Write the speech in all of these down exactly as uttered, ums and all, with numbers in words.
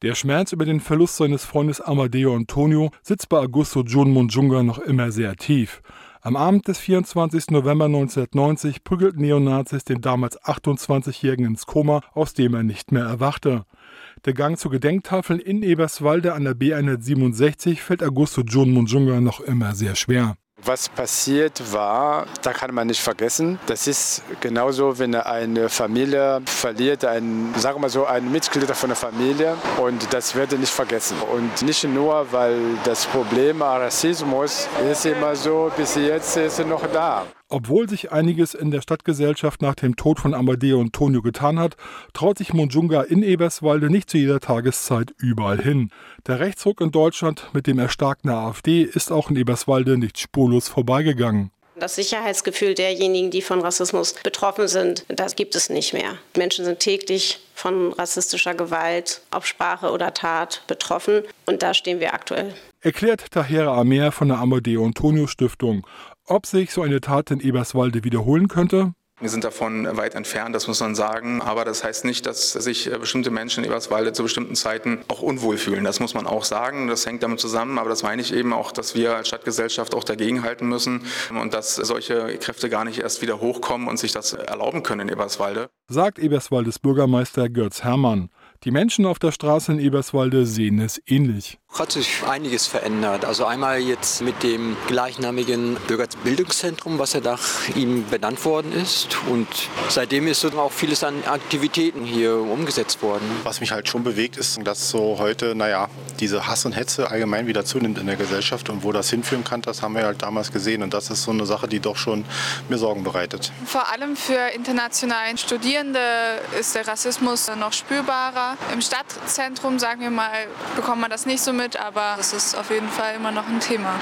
Der Schmerz über den Verlust seines Freundes Amadeo Antonio sitzt bei Augusto John Mugunga noch immer sehr tief. Am Abend des vierundzwanzigsten November neunzehnhundertneunzig prügelten Neonazis den damals achtundzwanzigjährigen ins Koma, aus dem er nicht mehr erwachte. Der Gang zu Gedenktafeln in Eberswalde an der B hundertsiebenundsechzig fällt Augusto John Mugunga noch immer sehr schwer. Was passiert war, da kann man nicht vergessen. Das ist genauso, wenn eine Familie verliert, ein, sagen wir mal so, ein Mitglied von der Familie, und das wird nicht vergessen. Und nicht nur, weil das Problem Rassismus ist immer so, bis jetzt ist er noch da. Obwohl sich einiges in der Stadtgesellschaft nach dem Tod von Amadeo Antonio getan hat, traut sich Mugunga in Eberswalde nicht zu jeder Tageszeit überall hin. Der Rechtsruck in Deutschland mit dem Erstarken der AfD ist auch in Eberswalde nicht spurlos vorbeigegangen. Das Sicherheitsgefühl derjenigen, die von Rassismus betroffen sind, das gibt es nicht mehr. Menschen sind täglich von rassistischer Gewalt, ob Sprache oder Tat, betroffen, und da stehen wir aktuell. Erklärt Tahera Amer von der Amadeo Antonio Stiftung. Ob sich so eine Tat in Eberswalde wiederholen könnte? Wir sind davon weit entfernt, das muss man sagen. Aber das heißt nicht, dass sich bestimmte Menschen in Eberswalde zu bestimmten Zeiten auch unwohl fühlen. Das muss man auch sagen. Das hängt damit zusammen. Aber das meine ich eben auch, dass wir als Stadtgesellschaft auch dagegenhalten müssen und dass solche Kräfte gar nicht erst wieder hochkommen und sich das erlauben können in Eberswalde. Sagt Eberswaldes Bürgermeister Götz Hermann. Die Menschen auf der Straße in Eberswalde sehen es ähnlich. Hat sich einiges verändert. Also einmal jetzt mit dem gleichnamigen Bürgerbildungszentrum, was ja nach ihm benannt worden ist. Und seitdem ist auch vieles an Aktivitäten hier umgesetzt worden. Was mich halt schon bewegt, ist, dass so heute, naja, diese Hass und Hetze allgemein wieder zunimmt in der Gesellschaft. Und wo das hinführen kann, das haben wir halt damals gesehen. Und das ist so eine Sache, die doch schon mir Sorgen bereitet. Vor allem für internationale Studierende ist der Rassismus noch spürbarer. Im Stadtzentrum, sagen wir mal, bekommt man das nicht so mit, aber es ist auf jeden Fall immer noch ein Thema.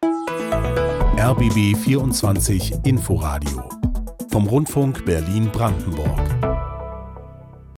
R B B vierundzwanzig Inforadio vom Rundfunk Berlin-Brandenburg.